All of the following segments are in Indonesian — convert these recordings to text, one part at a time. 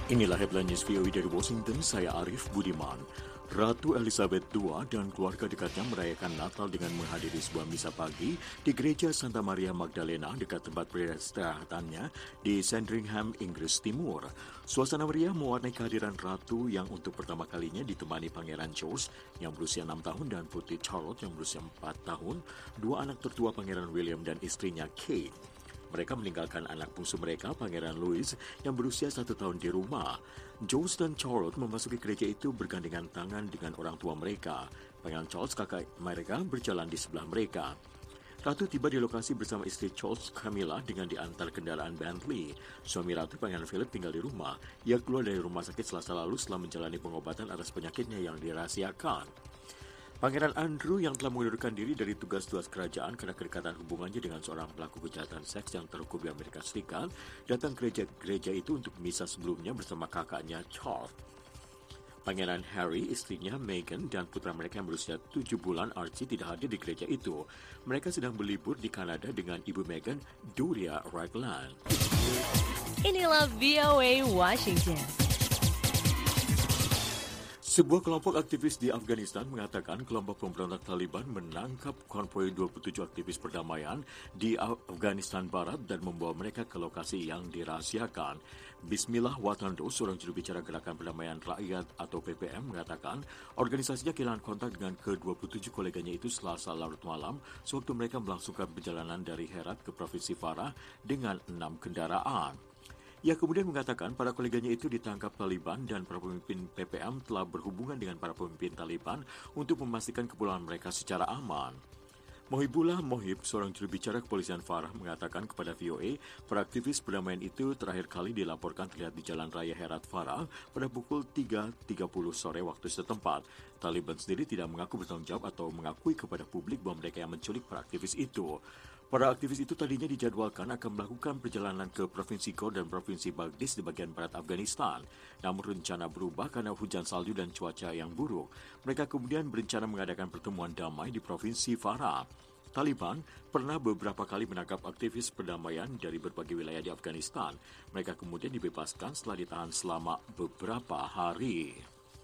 Inilah headline news VOA dari Washington, saya Arif Budiman. Ratu Elizabeth II dan keluarga dekatnya merayakan Natal dengan menghadiri sebuah misa pagi di Gereja Santa Maria Magdalena dekat tempat peristirahatannya di Sandringham, Inggris Timur. Suasana meriah mewarnai kehadiran Ratu yang untuk pertama kalinya ditemani Pangeran Charles yang berusia 6 tahun dan Putri Charlotte yang berusia 4 tahun, dua anak tertua Pangeran William dan istrinya Kate. Mereka meninggalkan anak bungsu mereka, Pangeran Louis, yang berusia 1 tahun di rumah. George dan Charlotte memasuki gereja itu bergandengan tangan dengan orang tua mereka. Pangeran Charles, kakak mereka, berjalan di sebelah mereka. Ratu tiba di lokasi bersama istri Charles, Camilla, dengan diantar kendaraan Bentley. Suami Ratu, Pangeran Philip, tinggal di rumah. Ia keluar dari rumah sakit Selasa lalu setelah menjalani pengobatan atas penyakitnya yang dirahasiakan. Pangeran Andrew yang telah mengundurkan diri dari tugas-tugas kerajaan karena kedekatan hubungannya dengan seorang pelaku kejahatan seks yang terhukum di Amerika Serikat, datang ke gereja itu untuk misa sebelumnya bersama kakaknya Charles. Pangeran Harry, istrinya Meghan, dan putra mereka yang berusia 7 bulan Archie tidak hadir di gereja itu. Mereka sedang berlibur di Kanada dengan ibu Meghan, Doria Ragland. Inilah VOA Washington. Sebuah kelompok aktivis di Afghanistan mengatakan kelompok pemberontak Taliban menangkap konvoi 27 aktivis perdamaian di Afghanistan Barat dan membawa mereka ke lokasi yang dirahasiakan. Bismillah Watando, seorang juru bicara Gerakan Perdamaian Rakyat atau PPM, mengatakan organisasinya kehilangan kontak dengan ke-27 koleganya itu Selasa larut malam sewaktu mereka melangsungkan perjalanan dari Herat ke Provinsi Farah dengan 6 kendaraan. Ia kemudian mengatakan para koleganya itu ditangkap Taliban dan para pemimpin PPM telah berhubungan dengan para pemimpin Taliban untuk memastikan kepulangan mereka secara aman. Mohibullah Mohib, seorang juru bicara kepolisian Farah, mengatakan kepada VOA, para aktivis perdamaian itu terakhir kali dilaporkan terlihat di Jalan Raya Herat Farah pada pukul 3.30 sore waktu setempat. Taliban sendiri tidak mengaku bertanggung jawab atau mengakui kepada publik bahwa mereka yang menculik para aktivis itu. Para aktivis itu tadinya dijadwalkan akan melakukan perjalanan ke Provinsi Ghor dan Provinsi Baghdis di bagian barat Afghanistan. Namun rencana berubah karena hujan salju dan cuaca yang buruk. Mereka kemudian berencana mengadakan pertemuan damai di Provinsi Farah. Taliban pernah beberapa kali menangkap aktivis perdamaian dari berbagai wilayah di Afghanistan. Mereka kemudian dibebaskan setelah ditahan selama beberapa hari.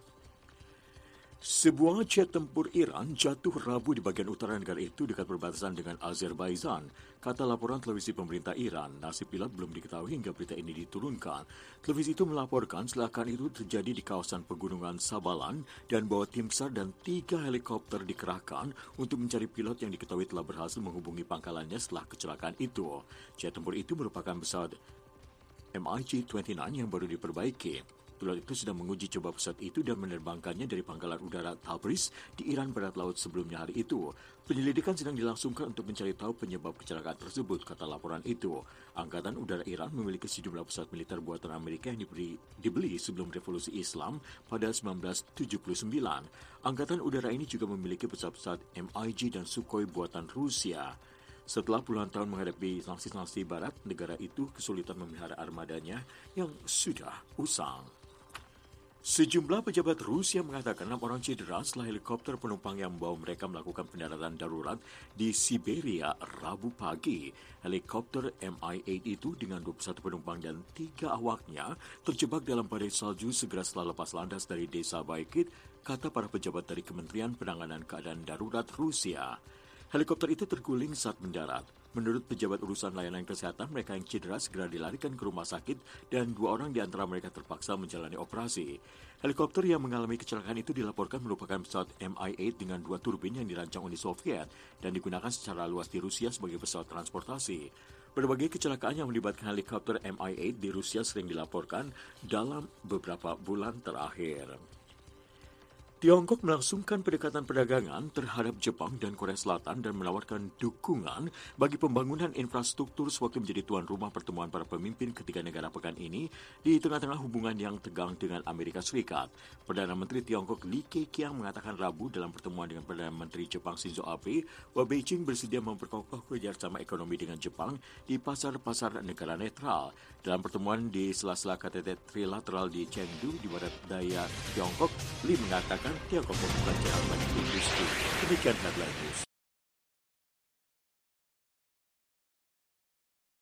Sebuah jet tempur Iran jatuh Rabu di bagian utara negara itu dekat perbatasan dengan Azerbaijan. Kata laporan televisi pemerintah Iran, nasib pilot belum diketahui hingga berita ini diturunkan. Televisi itu melaporkan kecelakaan itu terjadi di kawasan pegunungan Sabalan dan bahwa tim SAR dan 3 helikopter dikerahkan untuk mencari pilot yang diketahui telah berhasil menghubungi pangkalannya setelah kecelakaan itu. Jet tempur itu merupakan pesawat MiG-29 yang baru diperbaiki. Pilot itu sedang menguji coba pesawat itu dan menerbangkannya dari pangkalan udara Tabriz di Iran Barat Laut sebelumnya hari itu. Penyelidikan sedang dilangsungkan untuk mencari tahu penyebab kecelakaan tersebut, kata laporan itu. Angkatan Udara Iran memiliki sejumlah pesawat militer buatan Amerika yang dibeli sebelum revolusi Islam pada 1979. Angkatan Udara ini juga memiliki pesawat-pesawat MiG dan Sukhoi buatan Rusia. Setelah puluhan tahun menghadapi sanksi-sanksi barat, negara itu kesulitan memelihara armadanya yang sudah usang. Sejumlah pejabat Rusia mengatakan 6 orang cedera setelah helikopter penumpang yang membawa mereka melakukan pendaratan darurat di Siberia Rabu pagi. Helikopter Mi-8 itu dengan 21 penumpang dan 3 awaknya terjebak dalam badai salju segera setelah lepas landas dari desa Baikit, kata para pejabat dari Kementerian Penanganan Keadaan Darurat Rusia. Helikopter itu terguling saat mendarat. Menurut pejabat urusan layanan kesehatan, mereka yang cedera segera dilarikan ke rumah sakit dan 2 orang di antara mereka terpaksa menjalani operasi. Helikopter yang mengalami kecelakaan itu dilaporkan merupakan pesawat Mi-8 dengan 2 turbin yang dirancang Uni Soviet dan digunakan secara luas di Rusia sebagai pesawat transportasi. Berbagai kecelakaan yang melibatkan helikopter Mi-8 di Rusia sering dilaporkan dalam beberapa bulan terakhir. Tiongkok melangsungkan pendekatan perdagangan terhadap Jepang dan Korea Selatan dan menawarkan dukungan bagi pembangunan infrastruktur sewaktu menjadi tuan rumah pertemuan para pemimpin ketiga negara pekan ini di tengah-tengah hubungan yang tegang dengan Amerika Serikat. Perdana Menteri Tiongkok Li Keqiang mengatakan Rabu dalam pertemuan dengan Perdana Menteri Jepang Shinzo Abe bahwa Beijing bersedia memperkokoh kerjasama ekonomi dengan Jepang di pasar-pasar negara netral. Dalam pertemuan di sela-sela KTT trilateral di Chengdu di barat daya Tiongkok, Li mengatakan Tiongkok membuka jalan bagi industri. Demikian headline news.